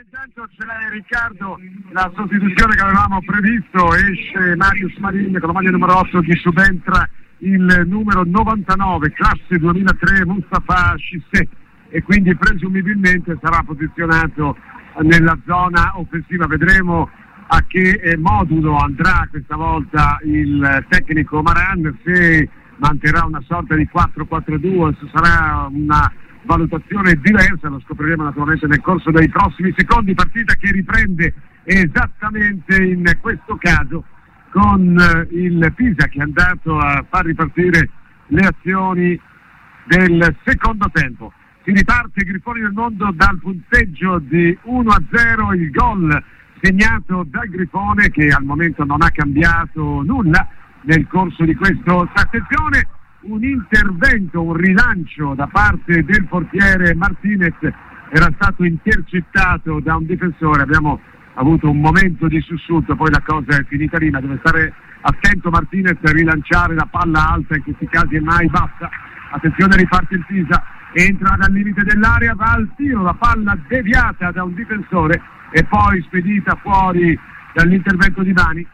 intanto c'è Riccardo, la sostituzione che avevamo previsto, esce Marius Marin con la maglia numero 8, che subentra il numero 99, classe 2003, Mustafa Cissé, e quindi presumibilmente sarà posizionato nella zona offensiva. Vedremo a che modulo andrà questa volta il tecnico Maran, se manterrà una sorta di 4-4-2, se sarà una valutazione diversa, lo scopriremo naturalmente nel corso dei prossimi secondi. Partita che riprende esattamente in questo caso con il Pisa che è andato a far ripartire le azioni del secondo tempo. Si riparte Grifoni del Mondo dal punteggio di 1-0, il gol segnato da Grifone che al momento non ha cambiato nulla nel corso di questo. Attenzione, un intervento, un rilancio da parte del portiere Martinez, era stato intercettato da un difensore, abbiamo avuto un momento di sussulto, poi la cosa è finita lì, ma deve stare attento Martinez a rilanciare la palla alta, in questi casi è mai bassa. Attenzione, riparte il Pisa, entra dal limite dell'area, va al tiro, la palla deviata da un difensore e poi spedita fuori dall'intervento di Bani.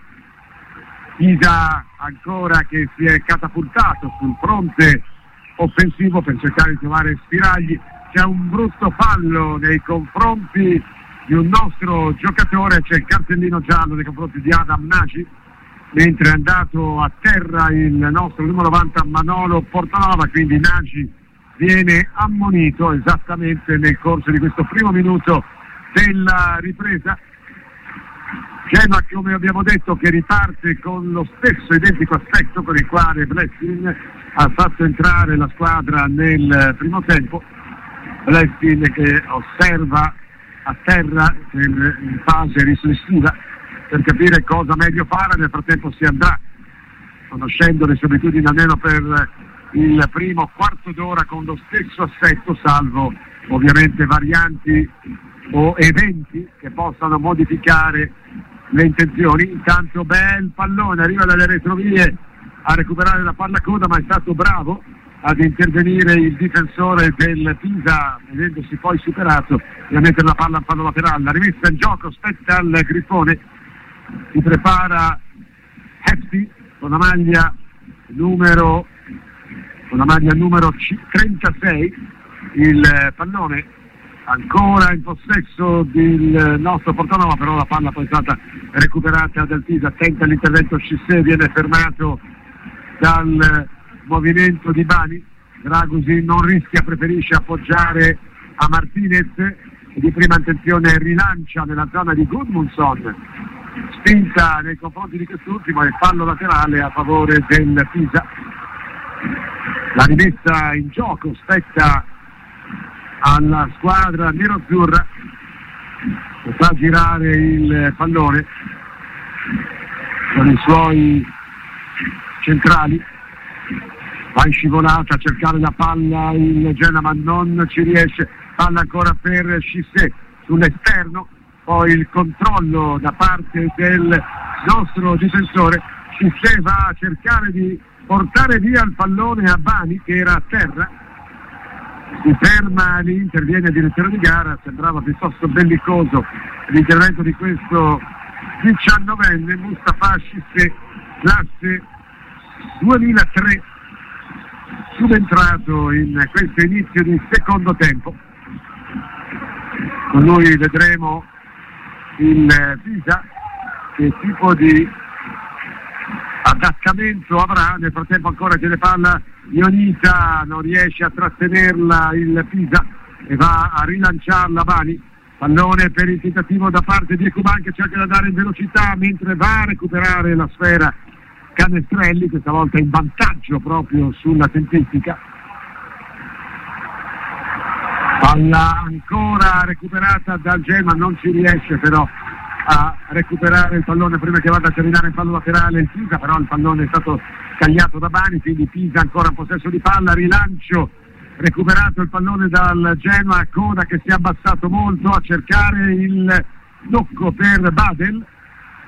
Pisa ancora che si è catapultato sul fronte offensivo per cercare di trovare spiragli. C'è un brutto fallo nei confronti di un nostro giocatore, c'è il cartellino giallo nei confronti di Adam Nagy, mentre è andato a terra il nostro numero 90 Manolo Portanova, quindi Nagy viene ammonito esattamente nel corso di questo primo minuto della ripresa. Genoa, come abbiamo detto, che riparte con lo stesso identico aspetto con il quale Blessing ha fatto entrare la squadra nel primo tempo. Blessing che osserva a terra in fase riflessiva per capire cosa meglio fare. Nel frattempo si andrà conoscendo le sue abitudini almeno per il primo quarto d'ora con lo stesso assetto, salvo ovviamente varianti o eventi che possano modificare le intenzioni. Intanto bel pallone, arriva dalle retrovie a recuperare la palla coda, ma è stato bravo ad intervenire il difensore del Pisa, vedendosi poi superato, e a mettere la palla al fallo laterale. La rimessa in gioco spetta al Grifone, si prepara Hefti con la maglia numero 36, il pallone ancora in possesso del nostro Portanova, però la palla poi è stata recuperata dal Pisa. Tenta l'intervento Cissé, viene fermato dal movimento di Bani. Dragosin non rischia, preferisce appoggiare a Martinez, di prima intenzione rilancia nella zona di Gudmundsson, spinta nei confronti di quest'ultimo e fallo laterale a favore del Pisa. La rimessa in gioco spetta alla squadra nerazzurra, che fa girare il pallone con i suoi centrali, va in scivolata a cercare la palla il Genoa ma non ci riesce. Palla ancora per Cissé sull'esterno, poi il controllo da parte del nostro difensore. Cissé va a cercare di portare via il pallone a Bani che era a terra, si ferma lì, interviene il direttore di gara. Sembrava piuttosto bellicoso l'intervento di questo 19enne Mustafa Cissé, classe 2003, subentrato in questo inizio di secondo tempo. Con lui vedremo il Pisa che tipo di adattamento avrà. Nel frattempo ancora tiene palla Ionita, non riesce a trattenerla il Pisa e va a rilanciarla Bani. Pallone per il tentativo da parte di Ecuban che cerca da dare in velocità, mentre va a recuperare la sfera Canestrelli, questa volta in vantaggio proprio sulla tempistica. Palla ancora recuperata dal Genoa, non ci riesce però a recuperare il pallone prima che vada a terminare in fallo laterale il Pisa, però il pallone è stato tagliato da Bani, quindi Pisa ancora in possesso di palla. Rilancio, recuperato il pallone dal Genoa, Coda che si è abbassato molto a cercare il tocco per Badel.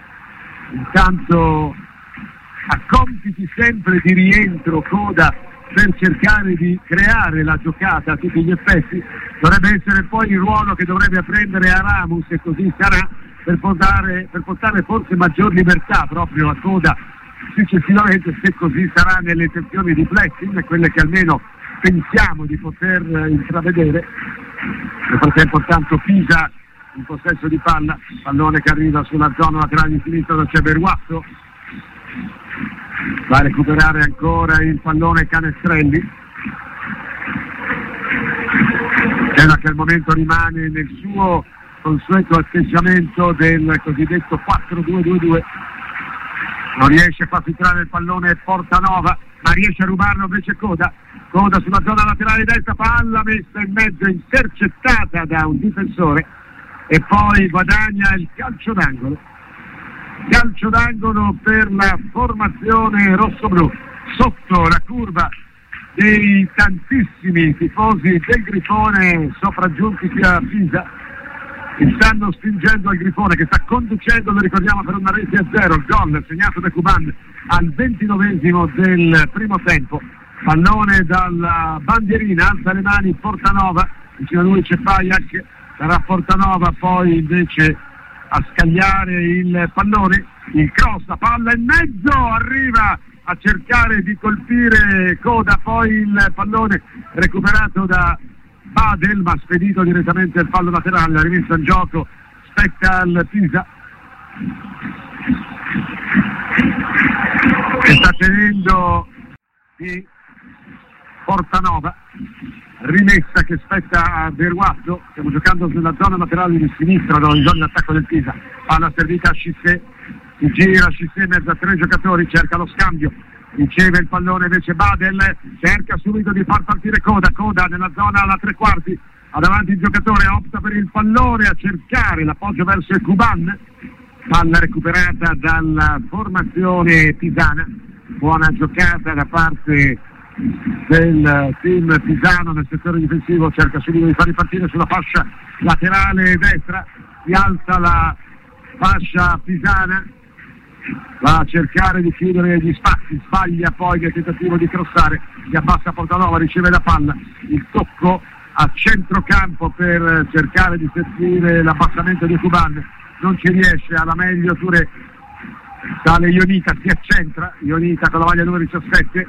Intanto a compiti sempre di rientro Coda per cercare di creare la giocata a tutti gli effetti. Dovrebbe essere poi il ruolo che dovrebbe apprendere Aramus, e così sarà, per portare forse maggior libertà proprio a Coda successivamente, se così sarà nelle intenzioni di Blessing, quelle che almeno pensiamo di poter intravedere. Nel frattempo intanto Pisa in possesso di palla, pallone che arriva sulla zona laterale di sinistra da Ceberuatto, va a recuperare ancora il pallone Canestrelli, che al momento rimane nel suo consueto atteggiamento del cosiddetto 4-2-2-2, non riesce a far filtrare il pallone Portanova, ma riesce a rubarlo invece Coda sulla zona laterale destra, palla messa in mezzo, intercettata da un difensore, e poi guadagna il calcio d'angolo per la formazione rossoblù, sotto la curva dei tantissimi tifosi del Grifone sopraggiunti qui a Pisa, che stanno spingendo al Grifone, che sta conducendo, lo ricordiamo, per una rete a 0, il gol segnato da Cuban al 29esimo del primo tempo. Pallone dalla bandierina, alza le mani Portanova, vicino a lui c'è Pajak, sarà Portanova poi invece a scagliare il pallone, il cross, la palla in mezzo, arriva a cercare di colpire Coda, poi il pallone recuperato da Badel, ma spedito direttamente al fallo laterale, la rimessa in gioco spetta al Pisa, che sta tenendo di Portanova, rimessa che spetta a Beruatto. Stiamo giocando sulla zona laterale di sinistra dove bisogna l'attacco del Pisa, palla servita a Cissé, si gira Cissé in mezzo a 3 giocatori, cerca lo scambio, riceve il pallone invece Badel, cerca subito di far partire Coda nella zona alla 3 quarti, ha davanti il giocatore, opta per il pallone a cercare l'appoggio verso il Cuban, palla recuperata dalla formazione pisana, buona giocata da parte del team pisano nel settore difensivo, cerca subito di far ripartire sulla fascia laterale destra, si alza la fascia pisana, va a cercare di chiudere gli spazi, sbaglia poi nel tentativo di crossare, si abbassa Portanova, riceve la palla, il tocco a centrocampo per cercare di servire l'abbassamento di Cuban, non ci riesce, alla meglio Touré, sale Ionita, si accentra Ionita con la maglia numero 17,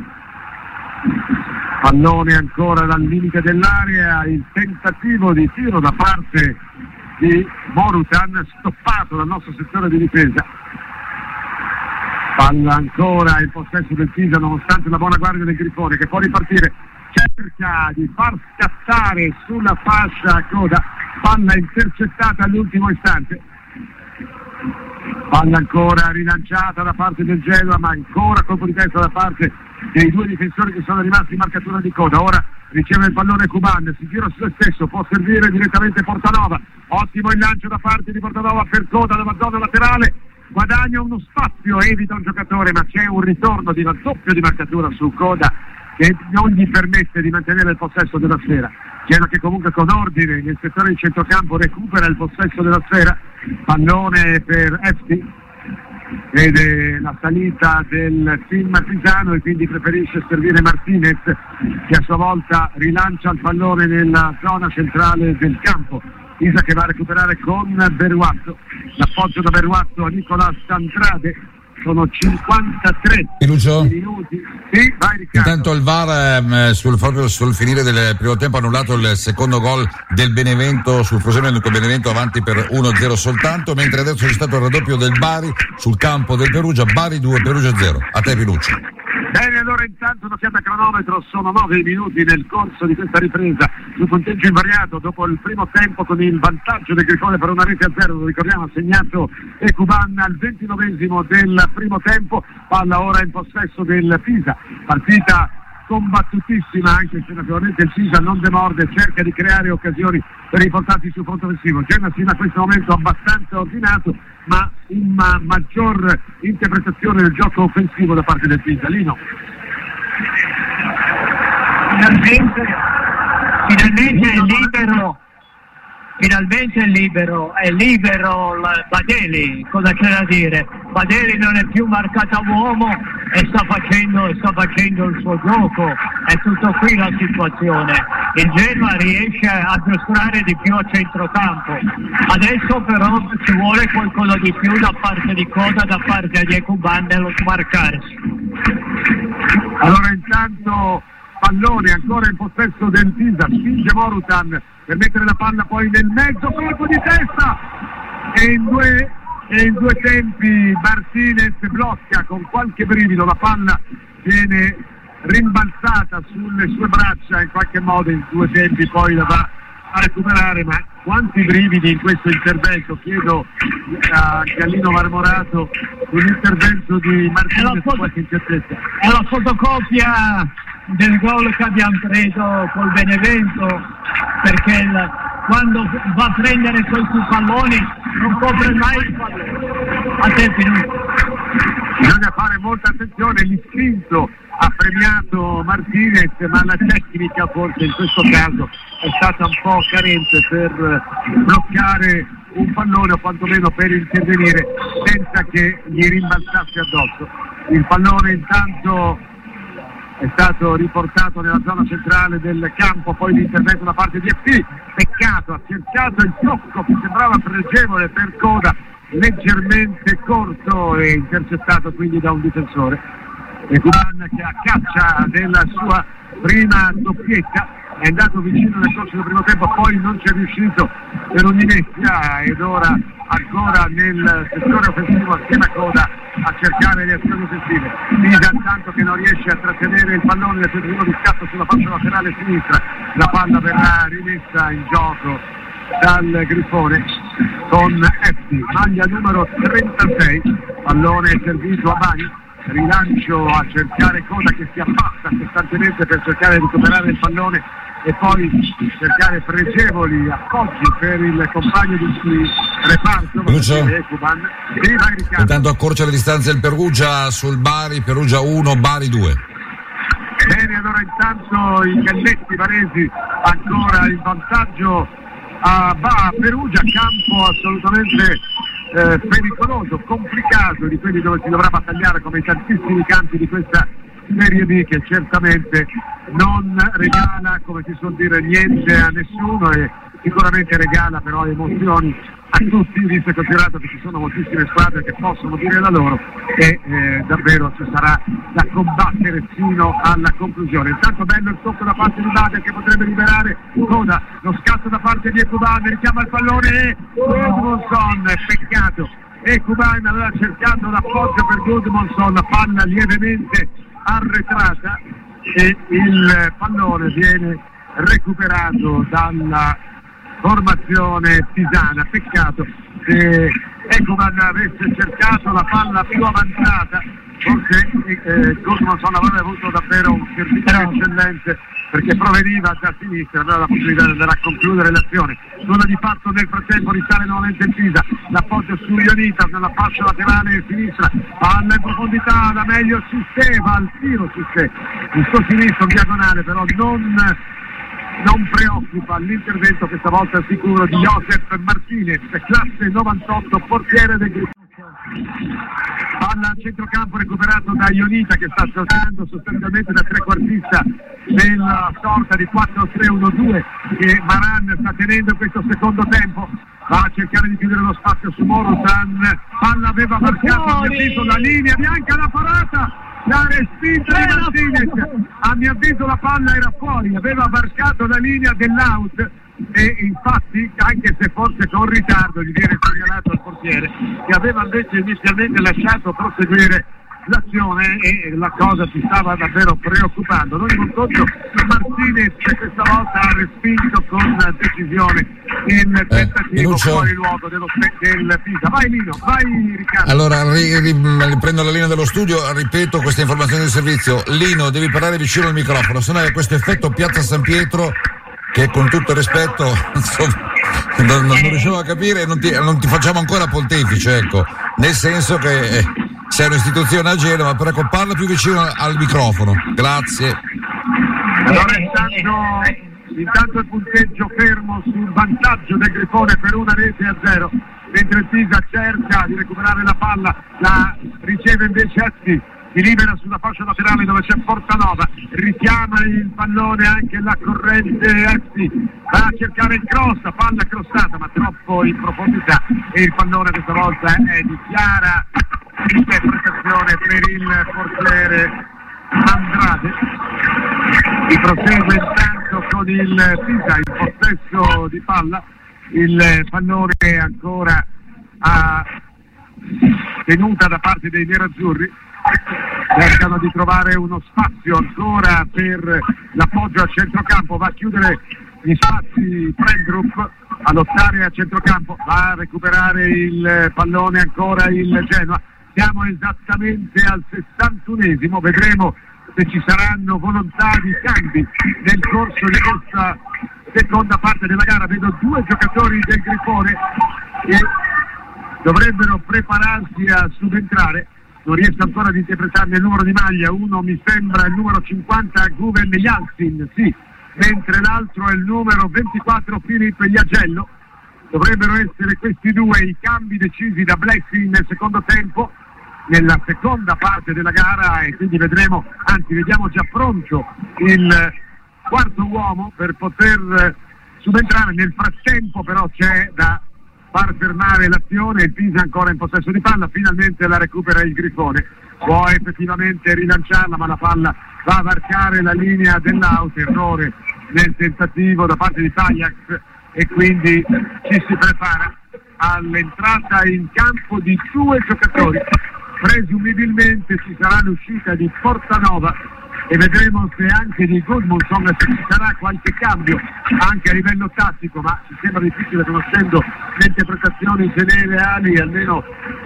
pallone ancora dal limite dell'area, il tentativo di tiro da parte di Morutan stoppato dal nostro settore di difesa, palla ancora in possesso del Pisa nonostante la buona guardia del Grifone, che può ripartire, cerca di far scattare sulla fascia Coda, palla intercettata all'ultimo istante, palla ancora rilanciata da parte del Genoa, ma ancora colpo di testa da parte dei 2 difensori che sono rimasti in marcatura di Coda. Ora riceve il pallone Cuban, si gira su se stesso, può servire direttamente Portanova, ottimo il lancio da parte di Portanova per Coda nella zona laterale, guadagna uno spazio, evita un giocatore, ma c'è un ritorno di raddoppio di marcatura su Coda che non gli permette di mantenere il possesso della sfera. Genoa che comunque con ordine nel settore di centrocampo recupera il possesso della sfera, pallone per Efti, vede la salita del team pisano e quindi preferisce servire Martinez, che a sua volta rilancia il pallone nella zona centrale del campo. Pisa che va a recuperare con Beruatto, l'appoggio da Beruatto a Nicolas Andrade, sono 53 minuti. Sì, vai Riccardo. Intanto il VAR proprio sul finire del primo tempo ha annullato il secondo gol del Benevento sul Frosinone, con Benevento avanti per 1-0 soltanto, mentre adesso c'è stato il raddoppio del Bari sul campo del Perugia, Bari 2, Perugia 0. A te Pinuccio. Bene, allora intanto un'occhiata a cronometro, sono 9 minuti nel corso di questa ripresa, sul punteggio invariato dopo il primo tempo con il vantaggio del Grifone per una rete a 0, lo ricordiamo, ha segnato Cuban al 29esimo del primo tempo, palla ora in possesso del Pisa, partita combattutissima anche se naturalmente il Pisa non demorde, cerca di creare occasioni per riportarsi sul fronte offensivo. Genoa fino a questo momento abbastanza ordinato, ma una maggior interpretazione del gioco offensivo da parte del Pisa. Lino. Finalmente il libero finalmente è libero il Badeli, cosa c'è da dire? Badeli non è più marcato uomo e sta facendo il suo gioco, è tutto qui la situazione. Il Genoa riesce a giostrare di più a centrocampo, adesso però ci vuole qualcosa di più da parte di Coda, da parte di Ekuban nello smarcarsi. Allora intanto pallone ancora in possesso del Pisa, spinge Morutan per mettere la palla poi nel mezzo, colpo di testa e in due tempi Martinez blocca con qualche brivido, la palla viene rimbalzata sulle sue braccia, in qualche modo in due tempi poi la va a recuperare, ma quanti brividi in questo intervento. Chiedo a Gallino Marmorato sull'intervento di Martinez qualche incertezza. È la fotocopia del gol che abbiamo preso col Benevento, perché quando va a prendere questi palloni non copre mai il pallone. A te bisogna fare molta attenzione, l'istinto ha premiato Martinez, ma la tecnica forse in questo caso è stata un po' carente per bloccare un pallone o quantomeno per intervenire senza che gli rimbalzasse addosso. Il pallone intanto è stato riportato nella zona centrale del campo, poi l'intervento da parte di FP, peccato, ha cercato il tocco che sembrava pregevole per Coda, leggermente corto e intercettato quindi da un difensore. Ekuban che a caccia della sua prima doppietta è andato vicino nel corso del primo tempo, poi non ci è riuscito per un'inezia ed ora ancora nel settore offensivo assieme a Coda a cercare le azioni offensive. Pisa tanto che non riesce a trattenere il pallone del tentativo di scatto sulla fascia laterale sinistra, la palla verrà rimessa in gioco dal Grifone con Efti, maglia numero 36, pallone servito a Bani, rilancio a cercare Coda che si abbassa costantemente per cercare di recuperare il pallone e poi cercare pregevoli appoggi per il compagno di reparto Ekuban. Intanto accorcia le distanze il Perugia sul Bari, Perugia 1, Bari 2. Bene, allora intanto i Galletti Varesi ancora in vantaggio a Perugia, campo assolutamente pericoloso, complicato, di quelli dove si dovrà battagliare come in tantissimi campi di questa Serie B, che certamente non regala, come si suol dire, niente a nessuno e sicuramente regala però emozioni a tutti, visto e considerato che ci sono moltissime squadre che possono dire la loro e davvero ci sarà da combattere fino alla conclusione. Intanto bello il tocco da parte di Bader che potrebbe liberare Coda, lo scatto da parte di Ekuban, richiama il pallone e Gudmundsson, peccato, Ekuban aveva cercato l'appoggio per Gudmundsson, la palla lievemente arretrata e il pallone viene recuperato dalla formazione pisana. Peccato che Ekuban avesse cercato la palla più avanzata, forse Gudmundsson avrebbe avuto davvero un servizio eccellente perché proveniva da sinistra, aveva la possibilità di andare a concludere l'azione. Suona di fatto nel frattempo, risale nuovamente il Pisa, l'appoggio su Ionita nella fascia laterale sinistra, palla in profondità, da meglio Cissé, va al tiro Cissé, il suo sinistro diagonale però non preoccupa l'intervento questa volta sicuro di Josep Martinez, classe 98, portiere del gruppo. Palla a centrocampo recuperato da Ionita che sta saltando sostanzialmente da trequartista nella sorta di 4-3-1-2 che Maran sta tenendo in questo secondo tempo. Va a cercare di chiudere lo spazio su Morutan, palla aveva marcato a mio avviso la linea bianca, la parata, la respinta di Martinez, a mio avviso la palla era fuori, aveva marcato la linea dell'out e infatti anche se forse con ritardo gli viene segnalato al portiere che aveva invece inizialmente lasciato proseguire l'azione e la cosa si stava davvero preoccupando. Ad ogni conto Martinez questa volta ha respinto con decisione il tentativo fuori luogo del Pisa. Vai Lino, vai Riccardo. Allora riprendo la linea dello studio, ripeto queste informazioni di servizio. Lino, devi parlare vicino al microfono, se no è questo effetto Piazza San Pietro che con tutto il rispetto non riusciamo a capire e non ti facciamo ancora pontefice, ecco, nel senso che sei un'istituzione a Genova, però parla più vicino al microfono, grazie. Allora intanto intanto il punteggio fermo sul vantaggio del Grifone per 1-0, mentre il Pisa cerca di recuperare la palla, la riceve invece Esti, si libera sulla fascia laterale dove c'è Portanova, richiama il pallone anche la corrente Esti, va a cercare il cross, palla crossata ma troppo in profondità e il pallone questa volta è di chiara interpretazione per il portiere Andrade. Si prosegue intanto con il Pisa in possesso di palla, il pallone ancora a tenuta da parte dei nerazzurri, cercano di trovare uno spazio ancora per l'appoggio a centrocampo, va a chiudere gli spazi Prendrup, a lottare a centrocampo, va a recuperare il pallone ancora il Genoa. Siamo esattamente al 61esimo, vedremo se ci saranno volontà di cambi nel corso di questa seconda parte della gara. Vedo due giocatori del Grifone che dovrebbero prepararsi a subentrare, non riesco ancora ad interpretarne il numero di maglia, uno mi sembra il numero 50 Guven Jalsin, sì, mentre l'altro è il numero 24 Filippo Iagello. Dovrebbero essere questi due i cambi decisi da Blessing nel secondo tempo, nella seconda parte della gara, e quindi vedremo, anzi vediamo già pronto il quarto uomo per poter subentrare. Nel frattempo però c'è da far fermare l'azione, il Pisa ancora in possesso di palla, finalmente la recupera il Grifone, può effettivamente rilanciarla ma la palla va a varcare la linea dell'out, errore nel tentativo da parte di Tagliax e quindi ci si prepara all'entrata in campo di due giocatori. Presumibilmente ci sarà l'uscita di Portanova e vedremo se anche di Gudmundsson, se ci sarà qualche cambio anche a livello tattico, ma ci sembra difficile conoscendo le interpretazioni generali almeno di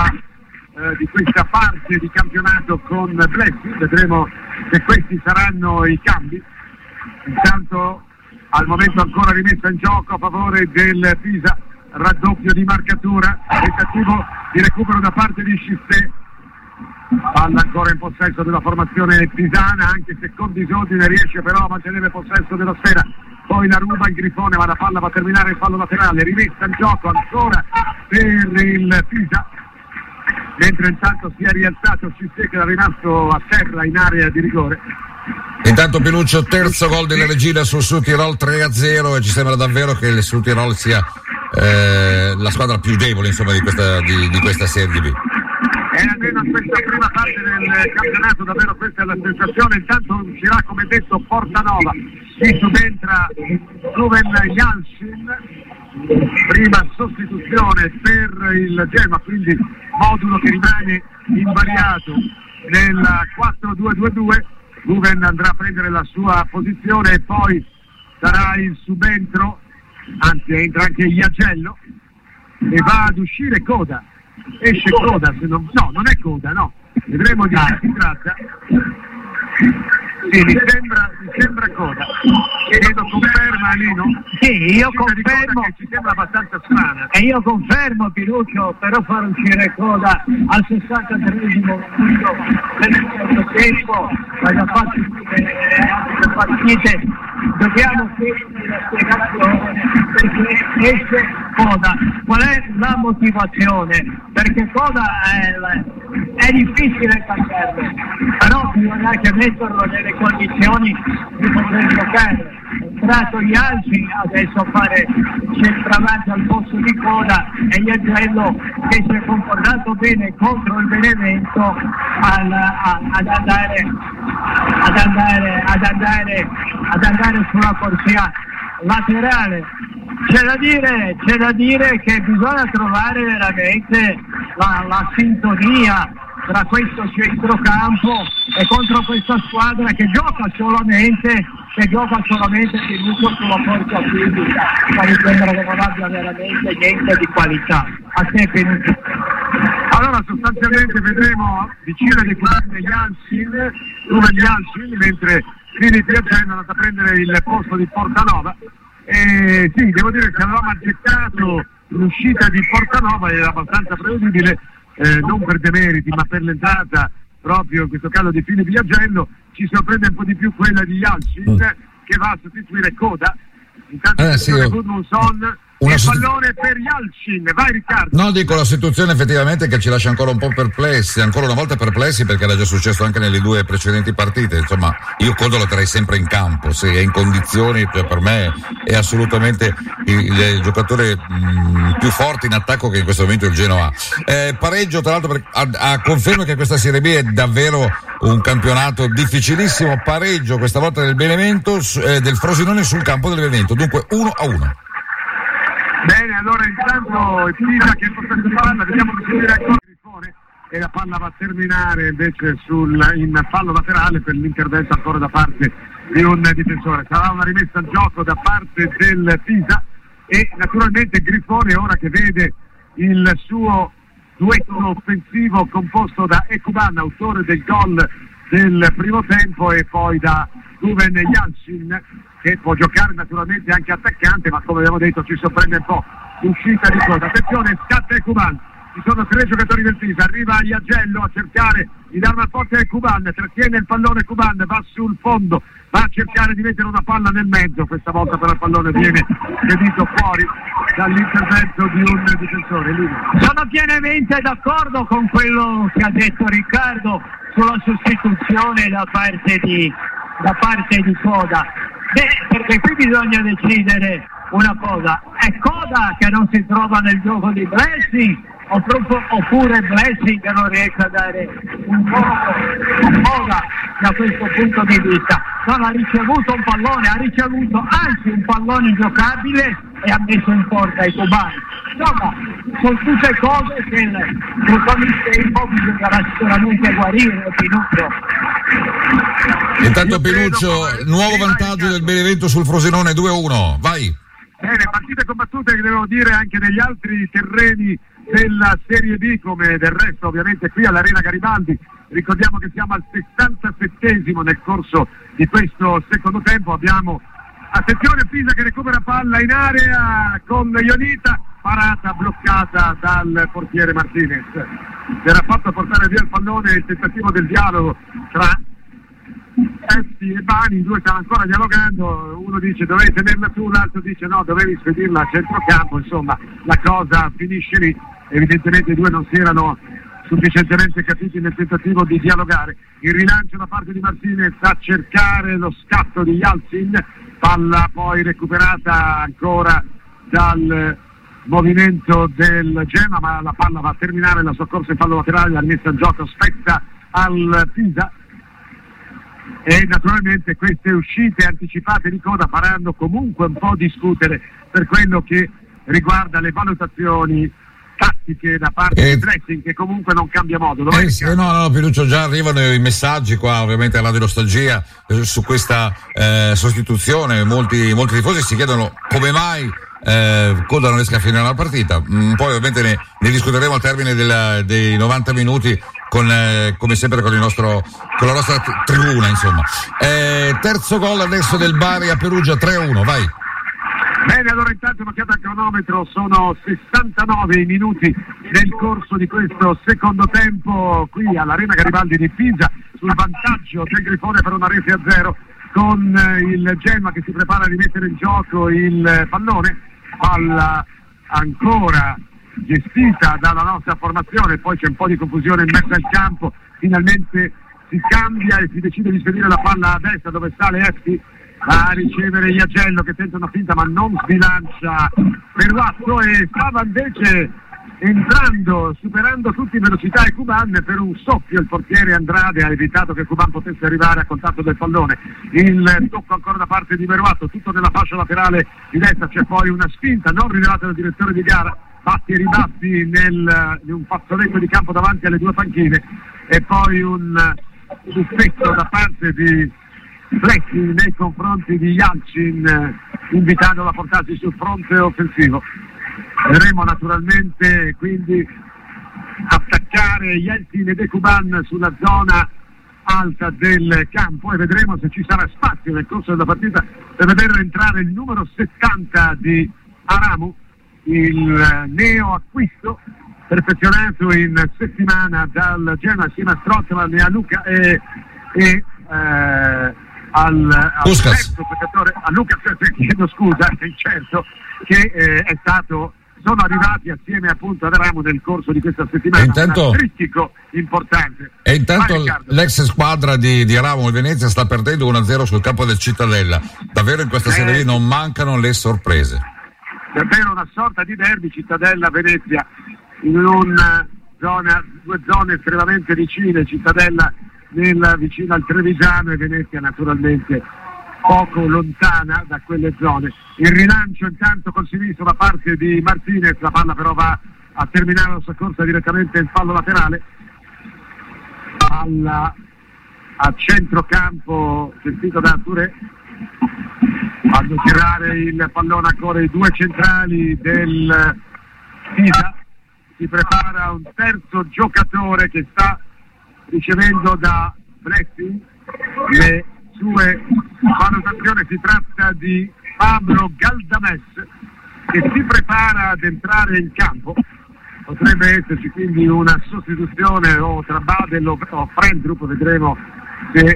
questa parte di campionato con Blessing. Vedremo se questi saranno i cambi. Intanto al momento ancora rimessa in gioco a favore del Pisa, raddoppio di marcatura, tentativo di recupero da parte di Schisté, palla ancora in possesso della formazione pisana, anche se con disordine riesce però a mantenere possesso della sfera, poi la ruba il Grifone ma la palla va a terminare il fallo laterale, rimessa in gioco ancora per il Pisa, mentre intanto si è rialzato Schisté che era rimasto a terra in area di rigore. Intanto Pinuccio, terzo gol della Regina sul Südtirol, 3-0, e ci sembra davvero che il Südtirol sia la squadra più debole insomma di questa Serie B. E almeno in questa prima parte del campionato davvero questa è la sensazione. Intanto uscirà, come detto, Portanova, si subentra Guven Jalsin, prima sostituzione per il Genoa, quindi modulo che rimane invariato nel 4-2-2-2. Guven andrà a prendere la sua posizione e poi sarà il subentro, anzi entra anche Iagello e va ad uscire Coda, esce Coda, se non è Coda, no, vedremo di che si tratta. Sì, mi sembra Coda. Chiedo conferma Lino? Sì, io confermo che ci sembra abbastanza strana. E io confermo Pinuccio, però far uscire Coda al 63esimo minuto del secondo tempo, ma già fatti le partite, dobbiamo chiedere la spiegazione perché esce Coda. Qual è la motivazione? Perché Coda è difficile cambiarlo, però bisogna anche metterlo nelle condizioni di poter giocare. È entrato Jalsin adesso a fare centravanti al posto di Coda e Iagello che si è comportato bene contro il Benevento ad andare sulla corsia laterale. C'è da dire che bisogna trovare veramente la sintonia tra questo centrocampo e contro questa squadra che gioca solamente tenuto sulla forza fisica, ma mi sembra che non abbia veramente niente di qualità. A te Pinuccio. Allora sostanzialmente vedremo vicino di Jalsin, mentre Filippo Iagello è andato a prendere il posto di Portanova. Sì, devo dire che avevamo accettato l'uscita di Portanova, era abbastanza prevedibile, non per demeriti ma per l'entrata proprio in questo caso di Filippo Iagello. Ci sorprende un po' di più quella di Jalsin, che va a sostituire Coda. Intanto sì, Gudmundsson. Il pallone per Yalcin, vai Riccardo. No, dico la situazione effettivamente che ci lascia ancora un po' perplessi, ancora una volta perplessi, perché era già successo anche nelle due precedenti partite. Insomma, io Coda lo terrei sempre in campo, se è in condizioni, per me è assolutamente il giocatore più forte in attacco che in questo momento il Genoa ha. Pareggio, tra l'altro, a conferma che questa Serie B è davvero un campionato difficilissimo. Pareggio questa volta del Benevento, del Frosinone sul campo del Benevento, dunque 1-1. Bene, allora intanto il Pisa che possesso palla, vediamo che seguire ancora Grifone e la palla va a terminare invece in fallo laterale per l'intervento ancora da parte di un difensore. Sarà una rimessa in gioco da parte del Pisa e naturalmente Grifone ora che vede il suo duetto offensivo composto da Ekuban, autore del gol del primo tempo, e poi da Guven Yalcin, che può giocare naturalmente anche attaccante, ma come abbiamo detto ci sorprende un po' l'uscita di Coda. Attenzione, scatta Ekuban, ci sono 3 giocatori del Pisa, arriva Iagello a cercare di dare una forza a Ekuban, trattiene il pallone Ekuban, va sul fondo, va a cercare di mettere una palla nel mezzo, questa volta però il pallone viene spedito fuori dall'intervento di un difensore. Sono pienamente d'accordo con quello che ha detto Riccardo sulla sostituzione da parte di Coda. Perché qui bisogna decidere una cosa: è Coda che non si trova nel gioco di Blessing oppure Blessing che non riesce a dare un gioco a Coda da questo punto di vista. Non ha ricevuto un pallone, ha ricevuto anzi un pallone giocabile e ha messo in porta i cubani. Insomma, sono tutte cose che con il tempo bisognerà sicuramente guarire. Intanto Pinuccio, nuovo vantaggio del Benevento sul Frosinone, 2-1, vai. Bene, partite combattute che devo dire anche negli altri terreni della Serie B, come del resto ovviamente qui all'Arena Garibaldi. Ricordiamo che siamo al 67esimo nel corso di questo secondo tempo. Abbiamo, attenzione, Pisa che recupera palla in area con Ionita, parata bloccata dal portiere Martinez. Si era fatto portare via il pallone, il tentativo del dialogo tra Essi e Bani, i due stanno ancora dialogando, uno dice dovevi tenerla tu, l'altro dice no, dovevi spedirla a centrocampo. Insomma, la cosa finisce lì. Evidentemente i due non si erano sufficientemente capiti nel tentativo di dialogare. Il rilancio da parte di Martinez a cercare lo scatto di Yalcin, palla poi recuperata ancora dal movimento del Genoa, ma la palla va a terminare la sua corsa in fallo laterale, la messa in gioco spetta al Pisa. E naturalmente queste uscite anticipate di Coda faranno comunque un po' discutere per quello che riguarda le valutazioni tattiche da parte di Blessing, che comunque non cambia modo. No, Pinuccio, già arrivano i messaggi qua ovviamente alla Nostalgia su questa sostituzione. Molti tifosi si chiedono come mai Coda non riesca a finire la partita. Poi ovviamente ne discuteremo al termine dei 90 minuti come sempre con la nostra tribuna, insomma. Terzo gol adesso del Bari a Perugia, 3-1, vai. Bene, allora intanto un'occhiata al cronometro, sono 69 i minuti nel corso di questo secondo tempo qui all'Arena Garibaldi di Pisa, sul vantaggio del Grifone per 1-0, con il Genoa che si prepara a rimettere in gioco il pallone, palla ancora gestita dalla nostra formazione, poi c'è un po' di confusione in mezzo al campo, finalmente si cambia e si decide di spedire la palla a destra dove sale Efti a ricevere Iagello che tenta una finta ma non sbilancia Perruazzo, e stava invece entrando, superando tutti in velocità Ekuban, per un soffio il portiere Andrade ha evitato che Ekuban potesse arrivare a contatto del pallone. Il tocco ancora da parte di Perruazzo, tutto nella fascia laterale di destra, c'è poi una spinta non rilevata dal direttore di gara, batti e ribatti in un fazzoletto di campo davanti alle due panchine, e poi un effetto da parte di Blessing nei confronti di Yalcin, invitandolo a portarsi sul fronte offensivo. Vedremo naturalmente quindi attaccare Yalcin ed Ekuban sulla zona alta del campo, e vedremo se ci sarà spazio nel corso della partita per vedere entrare il numero 70 di Aramu, il neo acquisto perfezionato in settimana dal Genoa assieme a Strootman e a Luca al Puskas. terzo giocatore, a Lucas, chiedo scusa, certo, che è stato, sono arrivati assieme appunto ad Aramo nel corso di questa settimana, intanto, un trittico importante. E intanto l'ex squadra di Aramo, il Venezia, sta perdendo 1-0 sul campo del Cittadella. Davvero in questa serie B non mancano le sorprese. Davvero una sorta di derby Cittadella-Venezia in una zona, due zone estremamente vicine, Cittadella vicino al Trevigiano e Venezia naturalmente poco lontana da quelle zone. Il rilancio intanto col sinistro da parte di Martinez, la palla però va a terminare la sua corsa direttamente in fallo laterale, palla a centrocampo gestito da Touré. Fanno girare il pallone ancora i due centrali del Pisa. Si prepara un terzo giocatore che sta ricevendo da Blessing le sue valutazioni. Si tratta di Pablo Galdames, che si prepara ad entrare in campo. Potrebbe esserci quindi una sostituzione o tra Badel o Frendrup, vedremo se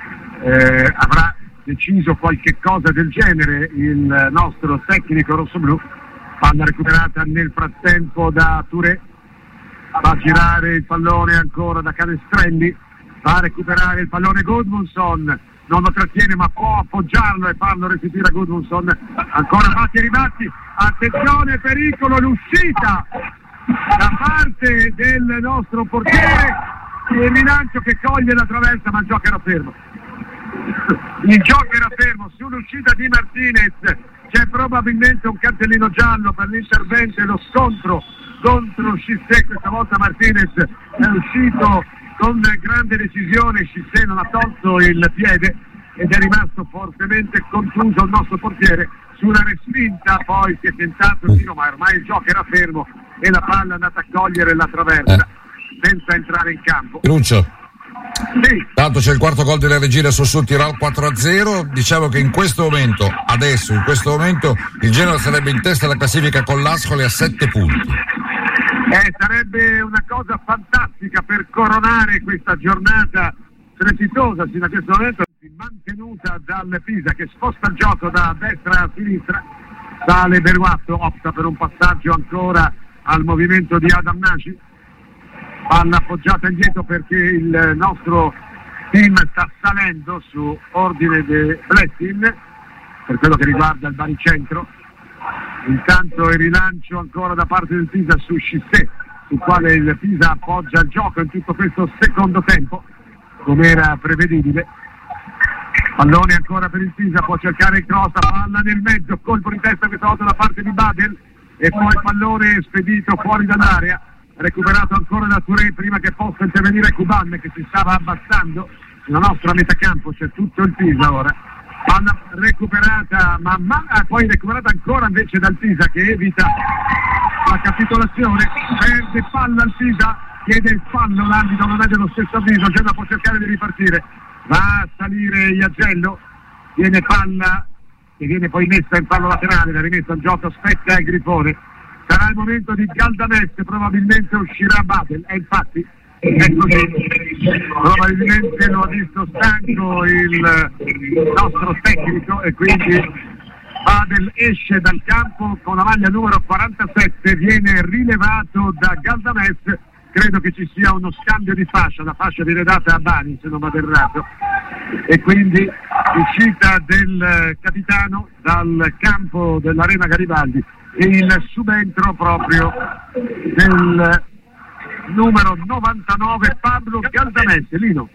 avrà deciso qualche cosa del genere il nostro tecnico rossoblu. Palla recuperata nel frattempo da Touré, va a girare il pallone ancora da Canestrelli, va a recuperare il pallone Gudmundsson, non lo trattiene ma può appoggiarlo e farlo restituire a Gudmundsson, ancora batti e ribatti, attenzione, pericolo, l'uscita da parte del nostro portiere, il rilancio che coglie la traversa ma il gioco era fermo. Il gioco era fermo sull'uscita di Martinez, c'è probabilmente un cartellino giallo per l'intervento e lo scontro contro Cissé. Questa volta Martinez è uscito con grande decisione, Cissé non ha tolto il piede ed è rimasto fortemente contuso il nostro portiere su una respinta, poi si è tentato il tiro ma ormai il gioco era fermo e la palla è andata a cogliere la traversa senza entrare in campo. Lucio. Sì. Tanto c'è il quarto gol della Regina sul Tirol 4-0. Diciamo che in questo momento, il Genoa sarebbe in testa alla classifica con l'Ascoli a 7 punti. Sarebbe una cosa fantastica per coronare questa giornata strepitosa fino a questo momento, mantenuta dal Pisa che sposta il gioco da destra a sinistra. Sale Beruatto, opta per un passaggio ancora al movimento di Adam Naci. Palla appoggiata indietro perché il nostro team sta salendo su ordine di Blessing per quello che riguarda il baricentro. Intanto il rilancio ancora da parte del Pisa su Cissé, sul quale il Pisa appoggia il gioco in tutto questo secondo tempo, come era prevedibile. Pallone ancora per il Pisa, può cercare il cross, palla nel mezzo, colpo di testa questa volta da parte di Badel e poi il pallone spedito fuori dall'area. Recuperato ancora da Touré prima che possa intervenire Kuban che si stava abbassando nella nostra metà campo, c'è tutto il Pisa ora. Palla recuperata ma poi recuperata ancora invece dal Pisa che evita la capitolazione, perde palla al Pisa, chiede il fallo, l'arbitro non è dello stesso avviso, Genoa può cercare di ripartire, va a salire Iagello, viene palla che viene poi messa in fallo laterale, la rimessa in gioco spetta il Grifone. Sarà il momento di Galdames, probabilmente uscirà Badel, e infatti è così, probabilmente lo ha visto stanco il nostro tecnico e quindi Badel esce dal campo con la maglia numero 47, viene rilevato da Galdames. Credo che ci sia uno scambio di fascia, la fascia viene data a Bani se non vado errato, e quindi uscita del capitano dal campo dell'Arena Garibaldi e il subentro proprio del numero 99 Pablo Galdames. Lino.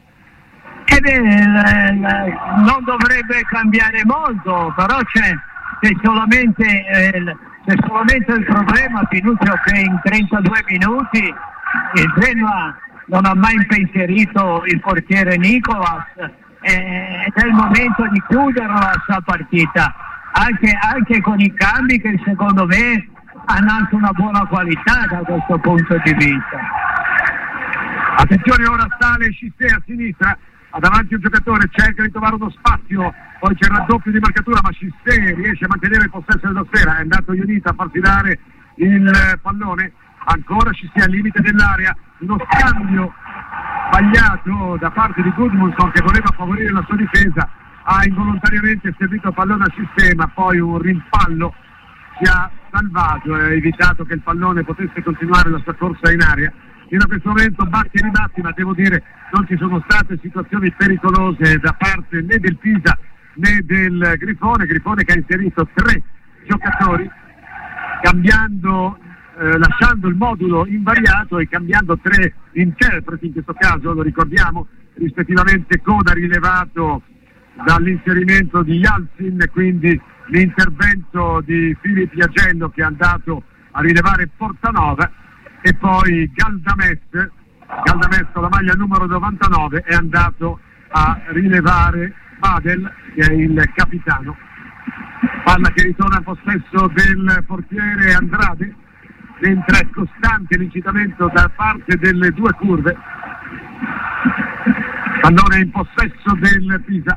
Non dovrebbe cambiare molto, però c'è solamente il problema, Pinuccio, che in 32 minuti il Genoa non ha mai impensierito il portiere Nicolas ed è il momento di chiuderla sta partita, anche con i cambi che secondo me hanno anche una buona qualità da questo punto di vista. Attenzione, ora sale Cissé a sinistra, ha davanti un giocatore, cerca di trovare uno spazio, poi c'è il raddoppio di marcatura ma Cissé riesce a mantenere il possesso della sfera, è andato Ionita a farsi dare il pallone, ancora Cissé al limite dell'area, uno scambio sbagliato da parte di Gudmundsson che voleva favorire la sua difesa, ha involontariamente servito il pallone a sistema, poi un rimpallo ci ha salvato e ha evitato che il pallone potesse continuare la sua corsa in aria. Fino a questo momento batti e ribatti, ma devo dire non ci sono state situazioni pericolose da parte né del Pisa né del Grifone che ha inserito 3 giocatori, cambiando, lasciando il modulo invariato e cambiando 3 interpreti, in questo caso lo ricordiamo, rispettivamente Coda rilevato dall'inserimento di Yalcin, quindi l'intervento di Filippo Iagello che è andato a rilevare Portanova, e poi Galdames con la maglia numero 99 è andato a rilevare Badel, che è il capitano. Palla che ritorna a possesso del portiere Andrade, mentre è costante l'incitamento da parte delle 2 curve. Pallone in possesso del Pisa,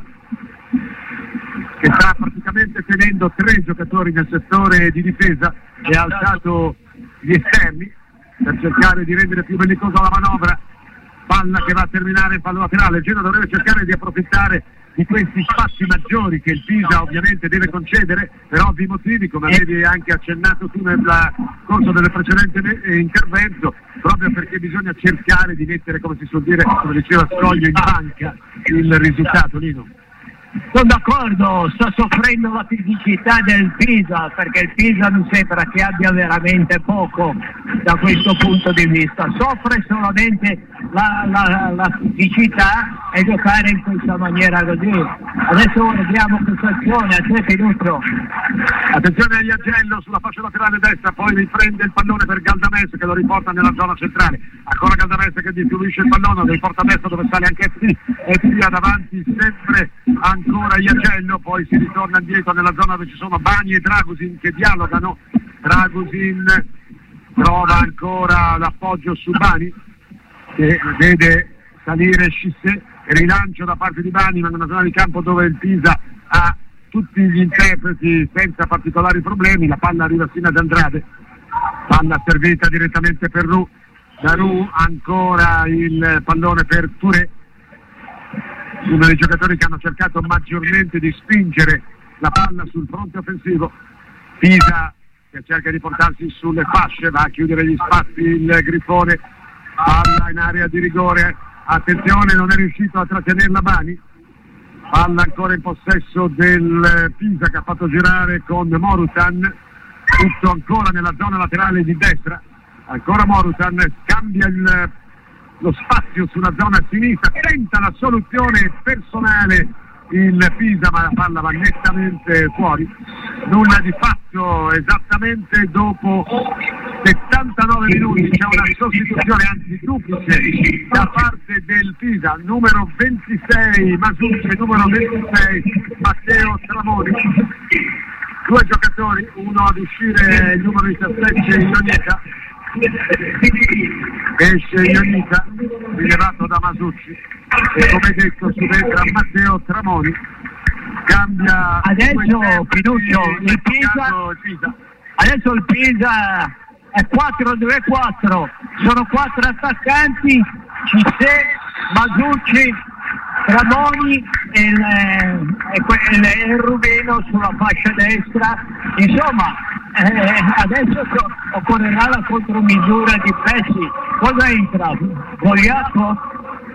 che sta praticamente tenendo 3 giocatori nel settore di difesa e ha alzato gli esterni per cercare di rendere più bellicosa la manovra. Palla che va a terminare in fallo laterale. Il Genoa dovrebbe cercare di approfittare di questi spazi maggiori che il Pisa ovviamente deve concedere per ovvi motivi, come avevi anche accennato tu nel corso del precedente intervento, proprio perché bisogna cercare di mettere, come si suol dire, come diceva Scoglio, in banca il risultato. Lino? Sono d'accordo, sta soffrendo la fisicità del Pisa, perché il Pisa mi sembra che abbia veramente poco da questo punto di vista. Soffre solamente la fisicità e giocare in questa maniera così. Adesso vediamo questa azione, a te Pinuccio. Attenzione a Iagello sulla fascia laterale destra, poi riprende il pallone per Galdames che lo riporta nella zona centrale. Ancora Galdames che distribuisce il pallone, lo riporta a destra dove sale anche e via davanti sempre ancora Iagello, poi si ritorna indietro nella zona dove ci sono Bani e Dragusin che dialogano. Dragusin trova ancora l'appoggio su Bani che vede salire Scissé, rilancio da parte di Bani, ma in una zona di campo dove il Pisa ha tutti gli interpreti senza particolari problemi. La palla arriva fino ad Andrade, palla servita direttamente per Roux. Da Roux ancora il pallone per Touré, uno dei giocatori che hanno cercato maggiormente di spingere la palla sul fronte offensivo. Pisa che cerca di portarsi sulle fasce, va a chiudere gli spazi il Grifone, palla in area di rigore, attenzione, non è riuscito a trattenerla Bani. Palla ancora in possesso del Pisa che ha fatto girare con Morutan, tutto ancora nella zona laterale di destra. Ancora Morutan cambia lo spazio sulla zona sinistra, tenta la soluzione personale il Pisa, ma la palla va nettamente fuori. Nulla di fatto, esattamente dopo 79 minuti c'è una sostituzione, anzi duplice, da parte del Pisa, numero 26 Masucci e numero 26 Matteo Tramoni. 2 giocatori, uno ad uscire il numero 17 Ionita, esce Ionita rilevato da Masucci e come detto subentra Matteo Tramoni. Cambia adesso Pinuccio il Pisa. Adesso il Pisa è 4-2-4, sono 4 attaccanti, Cissé, Masucci, Tramoni e il Rubino sulla fascia destra. Insomma, adesso occorrerà la contromisura di Pessi. Cosa entra? Gogliato?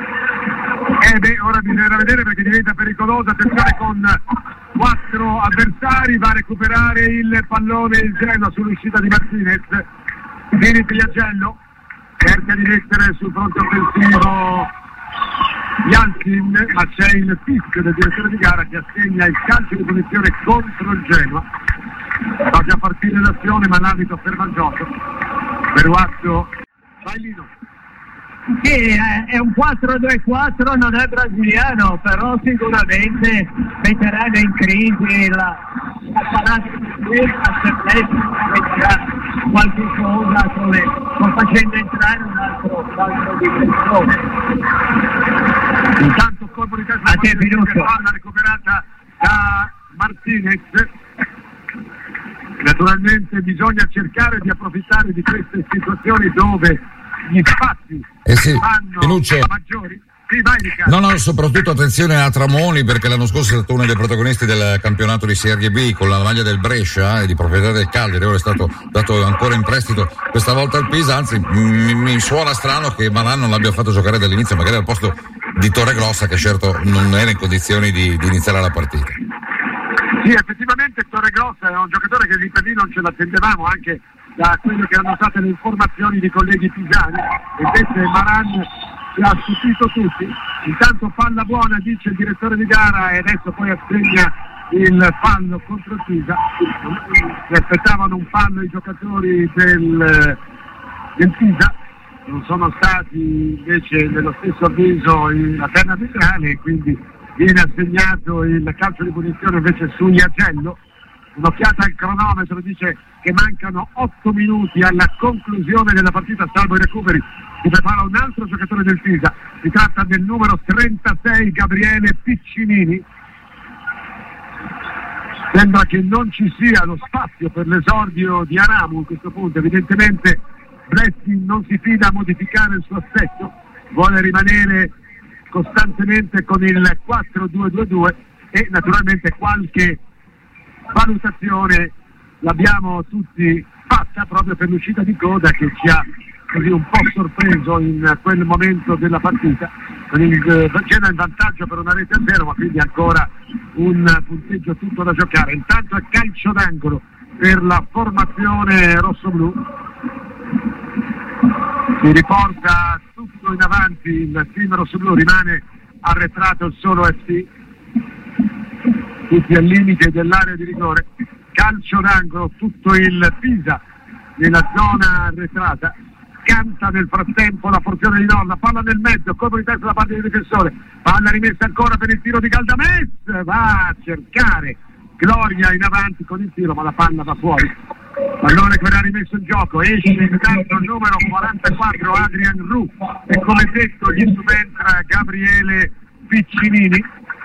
Ora bisognerà vedere perché diventa pericolosa. Attenzione, con 4 avversari va a recuperare il pallone il Genoa sull'uscita di Martinez. Filippo Iagello cerca di mettere sul fronte offensivo Yalcin, ma c'è il fischio del direttore di gara che assegna il calcio di punizione contro il Genoa. Sta già partire l'azione, ma l'arbitro ferma il gioco. Beruazzo, vai Lino. Sì, è un 4-2-4, non è brasiliano, però sicuramente metteranno in crisi l'apparato di metterà qualche cosa facendo entrare un altro difensore. Intanto colpo di testa palla recuperata da Martinez. Naturalmente bisogna cercare di approfittare di queste situazioni dove gli spazi vanno maggiori. Sì, vai Riccardo. No, soprattutto attenzione a Tramoni, perché l'anno scorso è stato uno dei protagonisti del campionato di Serie B con la maglia del Brescia e di proprietà del Cagliari, ora è stato dato ancora in prestito questa volta al Pisa, anzi mi suona strano che Malan non l'abbia fatto giocare dall'inizio, magari al posto di Torregrossa, che certo non era in condizioni di iniziare la partita. Sì, effettivamente Torregrossa è un giocatore che lì per lì non ce l'attendevamo, anche da quelle che erano state le informazioni di colleghi pisani, e invece Malan ci ha stupito tutti. Intanto palla buona, dice il direttore di gara, e adesso poi assegna il fallo contro il Pisa. Si aspettavano un fallo i giocatori del Pisa, non sono stati invece nello stesso avviso la terna arbitrale, quindi viene assegnato il calcio di punizione invece su Iagello. Un'occhiata al cronometro dice che mancano 8 minuti alla conclusione della partita, salvo i recuperi. Si prepara un altro giocatore del Pisa, si tratta del numero 36 Gabriele Piccinini. Sembra che non ci sia lo spazio per l'esordio di Aramu a questo punto, evidentemente Blessing non si fida a modificare il suo assetto, vuole rimanere costantemente con il 4-2-2-2 e naturalmente qualche valutazione l'abbiamo tutti fatta proprio per l'uscita di coda che ci ha così un po' sorpreso in quel momento della partita. Genoa in vantaggio per una rete a zero, ma quindi ancora un punteggio tutto da giocare. Intanto è calcio d'angolo per la formazione rossoblù, si riporta tutto in avanti il team rossoblù, rimane arretrato il solo FC, tutti al limite dell'area di rigore. Calcio d'angolo, tutto il Pisa nella zona arretrata, canta nel frattempo la porzione di Norla, palla nel mezzo, colpo di testa da parte del difensore, palla rimessa ancora per il tiro di Galdames, va a cercare Gloria in avanti con il tiro, ma la palla va fuori. Pallone che verrà rimesso in gioco, esce intanto il numero 44 Adrian Ru, e come detto gli subentra Gabriele Piccinini.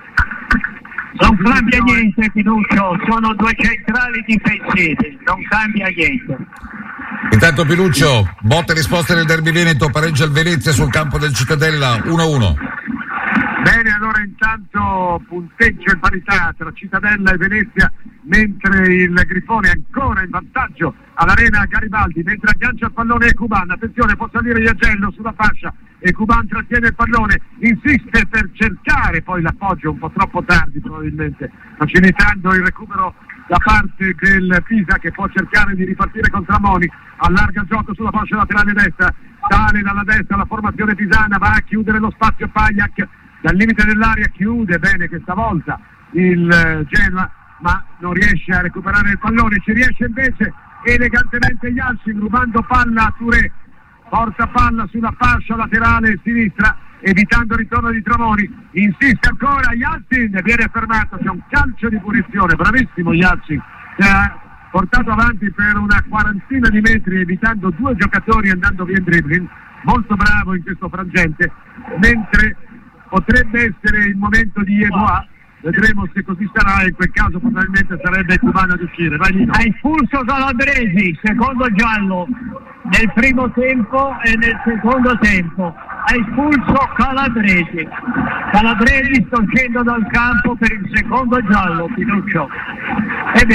Non cambia niente, Pinuccio, sono due centrali difensivi, non cambia niente. Intanto Pinuccio, botta e risposta del derby veneto, pareggia il Venezia sul campo del Cittadella 1-1. Bene, allora intanto punteggio in parità tra Cittadella e Venezia, mentre il Grifone è ancora in vantaggio all'Arena Garibaldi, mentre aggancia il pallone Ecuban. Attenzione, può salire Iagello sulla fascia, Ecuban trattiene il pallone, insiste per cercare poi l'appoggio, un po' troppo tardi probabilmente, facilitando il recupero da parte del Pisa, che può cercare di ripartire con Tramoni. Allarga il gioco sulla fascia laterale destra, sale dalla destra la formazione pisana, va a chiudere lo spazio Pagliac, dal limite dell'area chiude bene questa volta il Genoa, ma non riesce a recuperare il pallone. Ci riesce invece elegantemente Yalcin, rubando palla a Touré, porta palla sulla fascia laterale sinistra, evitando il ritorno di Tramoni, insiste ancora Yalcin, viene fermato, c'è un calcio di punizione, bravissimo Yalcin, che ha portato avanti per una quarantina di metri evitando due giocatori andando via in dribbling, molto bravo in questo frangente, mentre potrebbe essere il momento di Yeboah, vedremo se così sarà, in quel caso probabilmente sarebbe Cubano ad uscire. Ha espulso Calabresi, secondo giallo nel primo tempo e nel secondo tempo, ha espulso Calabresi sta uscendo dal campo per il secondo giallo, Pinuccio. È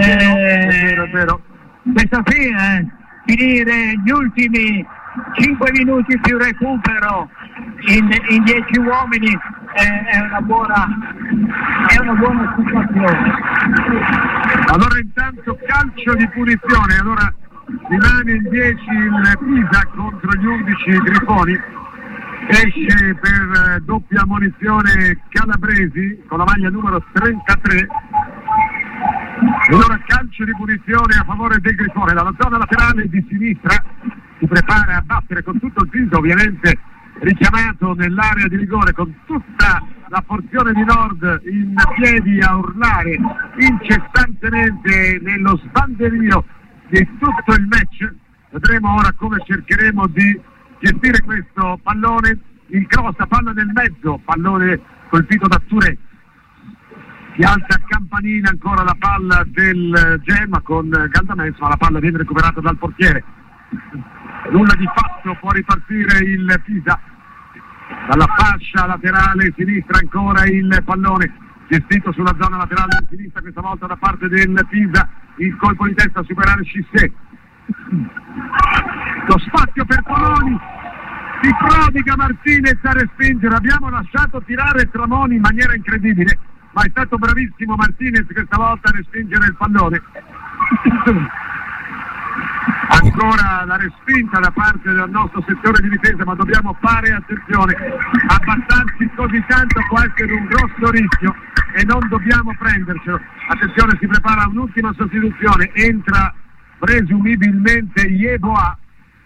vero. Questa fine, finire gli ultimi 5 minuti più recupero in 10 uomini è una buona situazione. Allora intanto calcio di punizione, allora rimane in 10 il Pisa contro gli 11 Grifoni, esce per doppia ammonizione Calabresi con la maglia numero 33. Allora calcio di punizione a favore del Grifone, dalla zona laterale di sinistra si prepara a battere con tutto il viso, ovviamente richiamato nell'area di rigore, con tutta la porzione di Nord in piedi a urlare incessantemente nello sbanderio di tutto il match. Vedremo ora come cercheremo di gestire questo pallone. Il cross, palla nel mezzo, pallone colpito da Touré, si alza a campanina ancora la palla del Genoa con Galdames, ma la palla viene recuperata dal portiere. Nulla di fatto, può ripartire il Pisa. dalla fascia laterale sinistra ancora il pallone gestito sulla zona laterale sinistra, questa volta da parte del Pisa, il colpo di testa a superare Cissé, lo spazio per Tramoni, si prodiga Martinez a respingere, abbiamo lasciato tirare Tramoni in maniera incredibile, ma è stato bravissimo Martinez questa volta a respingere il pallone. Ancora la respinta da parte del nostro settore di difesa, ma dobbiamo fare attenzione, abbassarsi così tanto può essere un grosso rischio e non dobbiamo prendercelo. Attenzione, si prepara un'ultima sostituzione, entra presumibilmente Yeboah,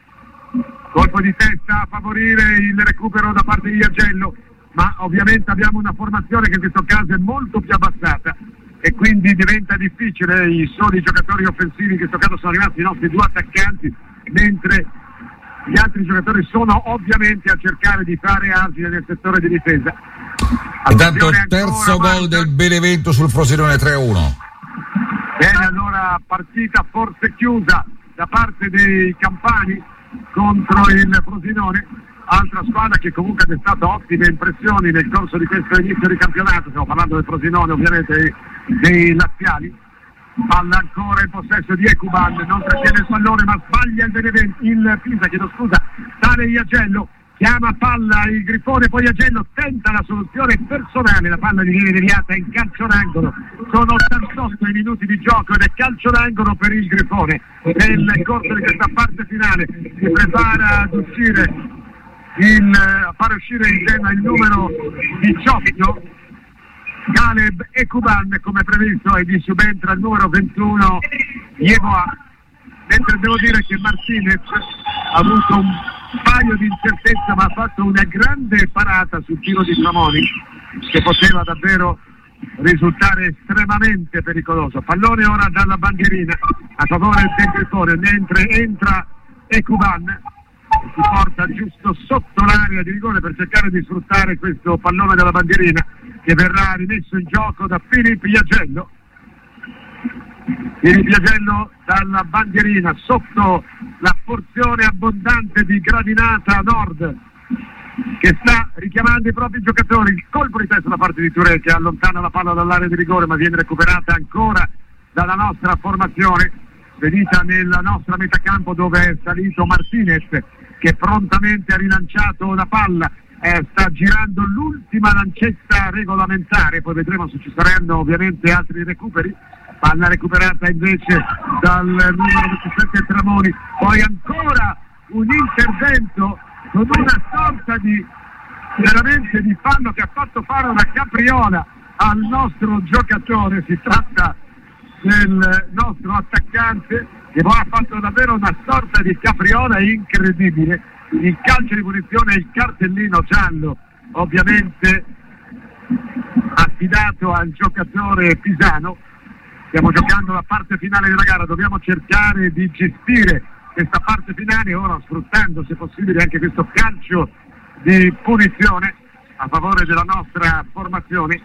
colpo di testa a favorire il recupero da parte di Agello, ma ovviamente abbiamo una formazione che in questo caso è molto più abbassata e quindi diventa difficile. I soli giocatori offensivi in questo caso sono rimasti i nostri due attaccanti, mentre gli altri giocatori sono ovviamente a cercare di fare argine nel settore di difesa. Intanto il terzo gol del Benevento sul Frosinone, 3-1. Bene, allora partita forse chiusa da parte dei campani contro il Frosinone, altra squadra che comunque ha destato ottime impressioni nel corso di questo inizio di campionato. Stiamo parlando del Frosinone, ovviamente dei laziali. Palla ancora in possesso di Ekuban, non trattiene il pallone ma sbaglia il Pisa, chiedo scusa, sale Iagello, chiama palla il Grifone, poi Agello tenta la soluzione personale, la palla viene deviata in calcio d'angolo. Sono 88 i minuti di gioco ed è calcio d'angolo per il Grifone. Nel corso di questa parte finale si prepara ad uscire a fare uscire in scena il numero 18 Caleb Ekuban come previsto, e vi subentra il numero 21 Yeboah, mentre devo dire che Martinez ha avuto un paio di incertezze ma ha fatto una grande parata sul tiro di Tramoni che poteva davvero risultare estremamente pericoloso. Pallone ora dalla bandierina a favore del Grifone, mentre entra Ekuban, si porta giusto sotto l'area di rigore per cercare di sfruttare questo pallone della bandierina che verrà rimesso in gioco da Filippo Iagello. Filippo Iagello dalla bandierina sotto la porzione abbondante di gradinata nord che sta richiamando i propri giocatori. Il colpo di testa da parte di Touré che allontana la palla dall'area di rigore ma viene recuperata ancora dalla nostra formazione, venita nella nostra metacampo dove è salito Martinez che prontamente ha rilanciato la palla, sta girando l'ultima lancetta regolamentare, poi vedremo se ci saranno ovviamente altri recuperi. Palla recuperata invece dal numero 27 Tramoni, poi ancora un intervento con una sorta di veramente di fallo che ha fatto fare una capriola al nostro giocatore. Si tratta del nostro attaccante che poi ha fatto davvero una sorta di capriola incredibile. Il calcio di punizione e il cartellino giallo ovviamente affidato al giocatore pisano. Stiamo giocando la parte finale della gara, dobbiamo cercare di gestire questa parte finale ora sfruttando se possibile anche questo calcio di punizione a favore della nostra formazione,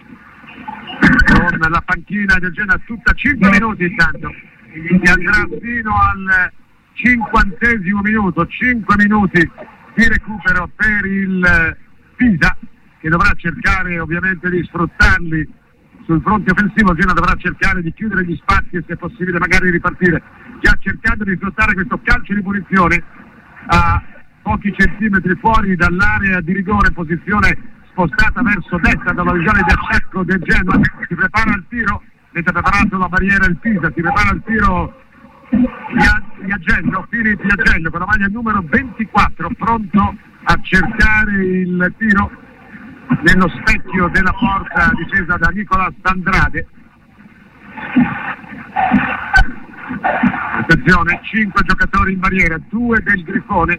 con la panchina del Genoa tutta 5 minuti intanto, che andrà fino al 50° minuto, 5 minuti di recupero per il Pisa che dovrà cercare ovviamente di sfruttarli sul fronte offensivo. Il Genoa dovrà cercare di chiudere gli spazi e se possibile magari ripartire, già cercando di sfruttare questo calcio di punizione a pochi centimetri fuori dall'area di rigore, posizione spostata verso destra dalla visione di attacco del Genoa. Si prepara il tiro, mentre preparato la barriera il Pisa, si prepara il tiro Iagello, Filippo Iagello con la maglia numero 24 pronto a cercare il tiro nello specchio della porta difesa da Nicolas Andrade. Attenzione, 5 giocatori in barriera, 2 del Grifone,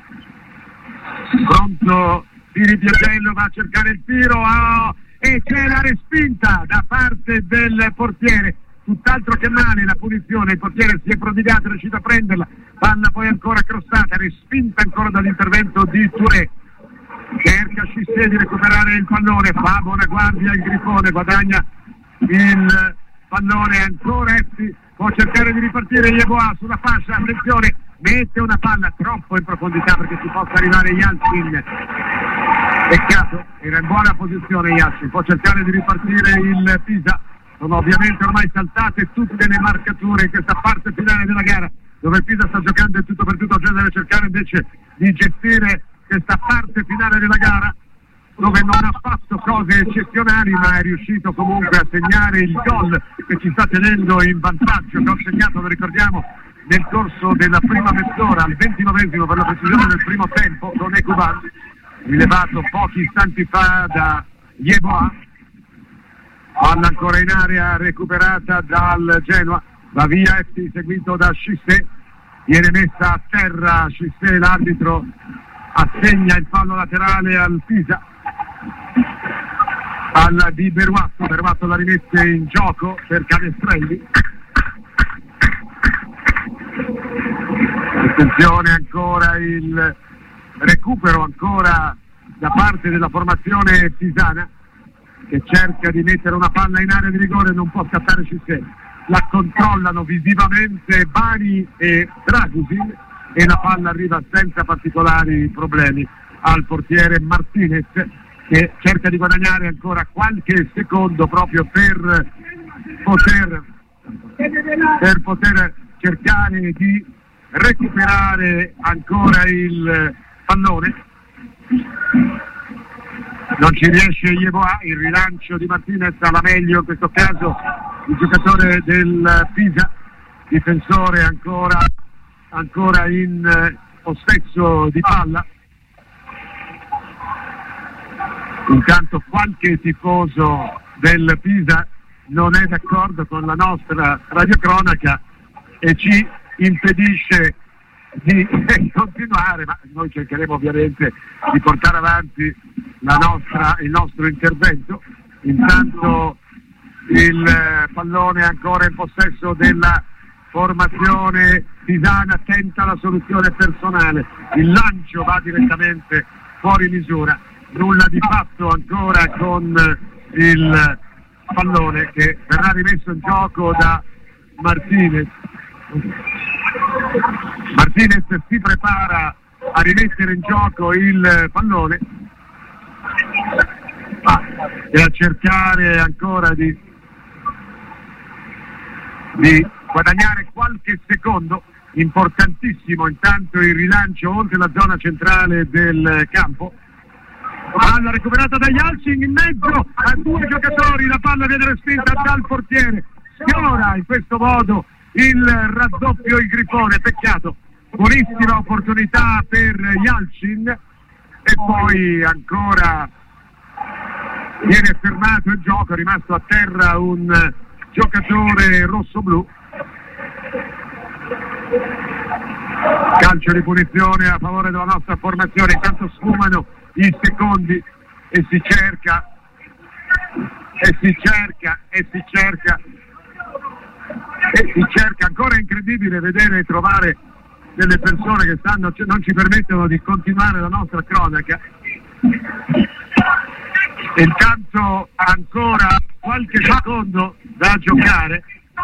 pronto Filippo Iagello, va a cercare il tiro e c'è la respinta da parte del portiere, tutt'altro che male la punizione, il portiere si è prodigato, è riuscito a prenderla, palla poi ancora crossata, respinta ancora dall'intervento di Touré. Cerca Cissé di recuperare il pallone, fa buona guardia il Grifone, guadagna il pallone ancora Essi, può cercare di ripartire Yeboah sulla fascia, attenzione, mette una palla troppo in profondità perché si possa arrivare Yalcin. Peccato, era in buona posizione Iacci, può cercare di ripartire il Pisa. Sono ovviamente ormai saltate tutte le marcature in questa parte finale della gara, dove il Pisa sta giocando in tutto per tutto. Già deve cercare invece di gestire questa parte finale della gara, dove non ha fatto cose eccezionali, ma è riuscito comunque a segnare il gol che ci sta tenendo in vantaggio. Gol segnato, lo ricordiamo, nel corso della prima mezz'ora, al 29esimo per la precisione del primo tempo, con Ekuban, rilevato pochi istanti fa da Yeboah. Palla ancora in area, recuperata dal Genoa, va via Efti, seguito da Cissé, viene messa a terra Cissé, l'arbitro assegna il fallo laterale al Pisa. Palla di Berwatto la rimette in gioco per Canestrelli. Attenzione, ancora il recupero ancora da parte della formazione pisana, che cerca di mettere una palla in area di rigore, non può scattare Cissé. La controllano visivamente Bani e Dragusin e la palla arriva senza particolari problemi al portiere Martinez, che cerca di guadagnare ancora qualche secondo proprio per poter cercare di recuperare ancora il pallone. Non ci riesce Yeboah, il rilancio di Martinez alla meglio in questo caso il giocatore del Pisa, difensore ancora in possesso di palla. Intanto qualche tifoso del Pisa non è d'accordo con la nostra radiocronaca e ci impedisce di continuare, ma noi cercheremo ovviamente di portare avanti il nostro intervento. Intanto il pallone ancora in possesso della formazione pisana, tenta la soluzione personale, il lancio va direttamente fuori misura, nulla di fatto ancora con il pallone che verrà rimesso in gioco da Martinez. Martinez si prepara a rimettere in gioco il pallone e a cercare ancora di guadagnare qualche secondo. Importantissimo intanto il rilancio oltre la zona centrale del campo. Palla recuperata da Yalcin in mezzo a due giocatori, la palla viene respinta dal portiere, sfiora in questo modo il raddoppio il Grifone. Peccato, buonissima opportunità per Yalcin e poi ancora viene fermato il gioco, è rimasto a terra un giocatore rosso-blu. Calcio di punizione a favore della nostra formazione. Intanto sfumano i secondi e si cerca ancora. È incredibile vedere e trovare delle persone che non ci permettono di continuare la nostra cronaca. Intanto ancora qualche secondo da giocare,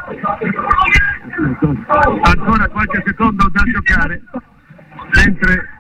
mentre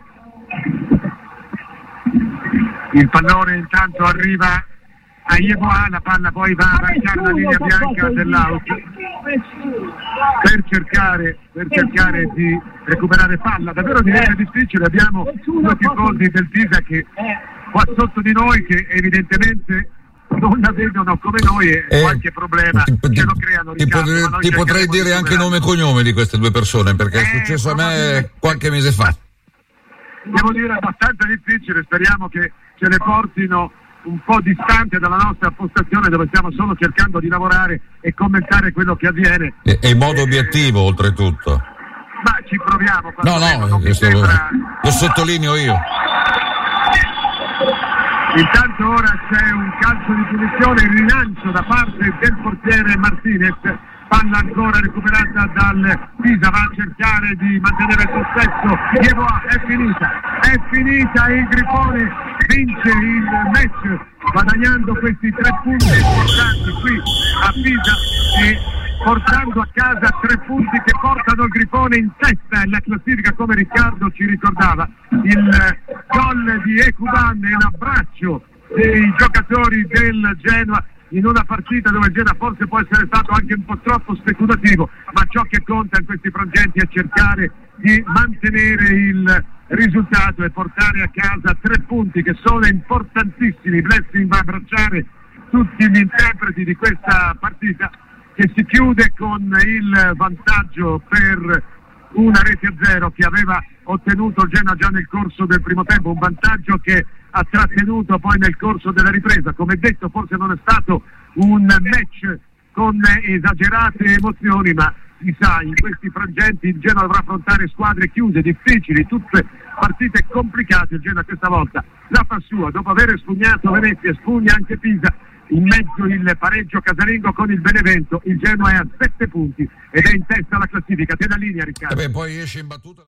il pallone intanto arriva a Yeboah, la palla poi va a marcare la linea bianca dell'out per cercare di recuperare palla. Davvero diventa difficile, abbiamo due tifosi del Pisa che qua sotto di noi che evidentemente non la vedono come noi e qualche problema ce lo creano. Ti potrei dire anche nome e cognome di queste due persone, perché è successo a me qualche mese fa. Devo dire abbastanza difficile, speriamo che ce le portino un po' distante dalla nostra postazione dove stiamo solo cercando di lavorare e commentare quello che avviene. E in modo obiettivo oltretutto. Ma ci proviamo. Lo sottolineo io. Intanto ora c'è un calcio di punizione, il rilancio da parte del portiere Martinez, palla ancora recuperata dal Pisa, va a cercare di mantenere il possesso. Yeboah, è finita, il Grifone vince il match guadagnando questi 3 punti importanti qui a Pisa e portando a casa 3 punti che portano il Grifone in testa nella classifica, come Riccardo ci ricordava. Il gol gol di Ekuban e l'abbraccio dei giocatori del Genoa in una partita dove il Genoa forse può essere stato anche un po' troppo speculativo, ma ciò che conta in questi frangenti è cercare di mantenere il risultato e portare a casa 3 punti che sono importantissimi. Blessing va a abbracciare tutti gli interpreti di questa partita, che si chiude con il vantaggio per 1-0 che aveva ottenuto il Genoa già nel corso del primo tempo, un vantaggio che ha trattenuto poi nel corso della ripresa. Come detto, forse non è stato un match con esagerate emozioni, ma si sa, in questi frangenti il Genoa dovrà affrontare squadre chiuse, difficili, tutte partite complicate. Il Genoa questa volta la fa sua, dopo aver spugnato Venezia, spugna anche Pisa, in mezzo il pareggio casalingo con il Benevento. Il Genoa è a 7 punti ed è in testa alla classifica. Te la linea, Riccardo. Poi esce in battuta.